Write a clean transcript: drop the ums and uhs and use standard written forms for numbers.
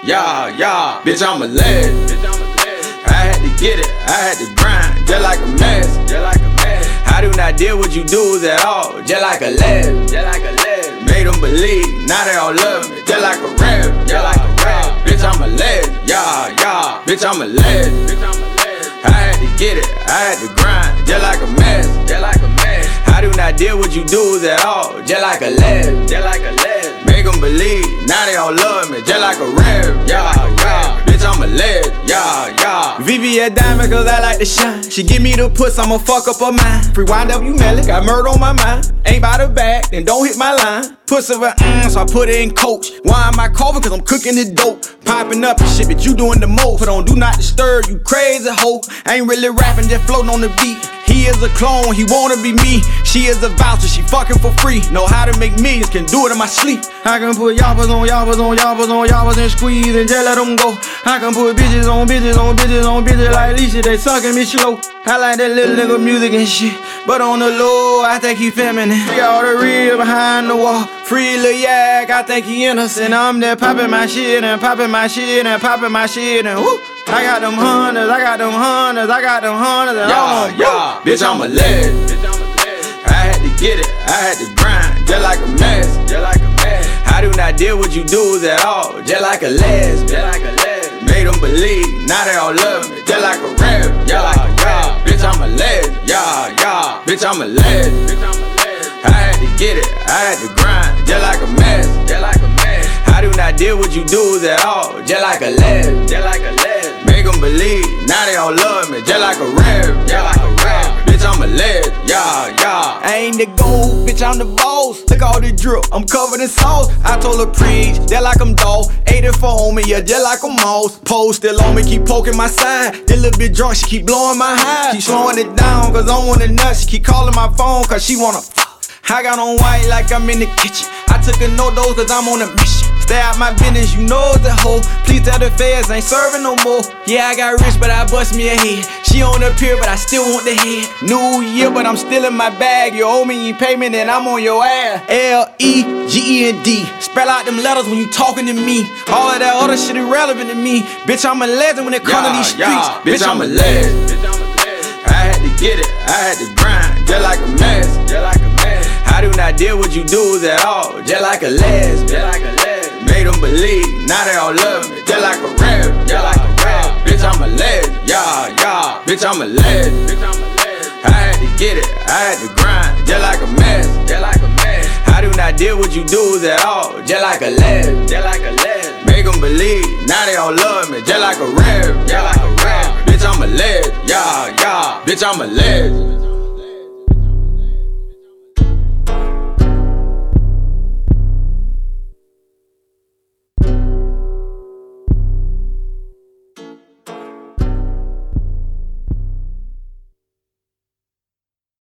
yeah, yeah. Bitch, I'm a legend. I had to get it, I had to grind, just like a mess. I do not deal with you dudes at all, just like a legend. Made them believe, now they all love me, just like a rap. Bitch, I'm a legend, yeah, yeah. Bitch, I'm a legend. I had to get it, I had to grind, just like a mess. I do not deal with you dudes at all, just like a legend. Make them believe, now they all love me, just like a rap. Yeah. Bitch, I'm a legend, yeah. VV a diamond cause I like to shine. She give me the puss, I'ma fuck up her mind. Free wind up, you melon, got murder on my mind. Ain't by the back, then don't hit my line. Puss of a so I put it in coach. Why am I coughing? Cause I'm cooking the dope. Popping up and shit, but you doing the most. Put on do not disturb, you crazy hoe. I ain't really rapping, just floating on the beat. He is a clone, he wanna be me. She is a voucher, she fucking for free. Know how to make millions, can do it in my sleep. I can put yappers on yappers on yappers on yappers and squeeze and just let them go. I can put bitches on bitches on bitches on bitches like Alicia, they sucking me slow. I like that little nigga music and shit, but on the low, I think he feminine. He got all the real behind the wall. Free Lil Yak, I think he innocent. I'm there popping my shit and popping my shit and popping my shit and whoop. I got them hunters, I got them hunters, I got them hunters and yeah. Bitch, I'm a legend. I had to get it, I had to grind, just like a mess. I do not deal with you dudes at all, just like a lesbian. Made them believe, now they all love me, just like a rap. Yeah. Bitch, I'm a legend, yeah. Bitch, I'm a legend. I had to get it, I had to grind, just like a mess. I do not deal with you dudes at all, just like a legend. Make them believe, now they all love me, just like a rap. Bitch, I'm a legend, yeah. I ain't the gold, bitch, I'm the boss. Look all the drip, I'm covered in sauce. I told her preach, just like I'm dog. 84 on me, yeah, just like a mouse. Pole still on me, keep poking my side. This little bit drunk, she keep blowing my high. Keep slowing it down, cause I want it nuts. She keep calling my phone, cause she wanna fuck. I got on white like I'm in the kitchen. I took a no-dose cause I'm on a mission. Stay out my business, you know the hoe. Please tell the feds, ain't serving no more. Yeah, I got rich, but I bust me a head. She on the pier, but I still want the head. New year, but I'm still in my bag. You owe me, you pay me, then I'm on your ass. L-E-G-E-N-D. Spell out them letters when you talking to me. All of that other shit irrelevant to me. Bitch, I'm a legend when it comes to these streets. Bitch, I'm a legend. I had to get it, I had to grind, just like a mess. I do not deal with you dudes at all, just like a lesbian. Made them believe, now they all love me, just like a rap. Bitch, I'm a legend, yeah. Bitch, I'm a legend. I had to get it, I had to grind, just like a mess. I do not deal with you dudes at all, just like a legend. Make them believe, now they all love me, just like a rap. Bitch, I'm a legend, yeah. Bitch, I'm a legend.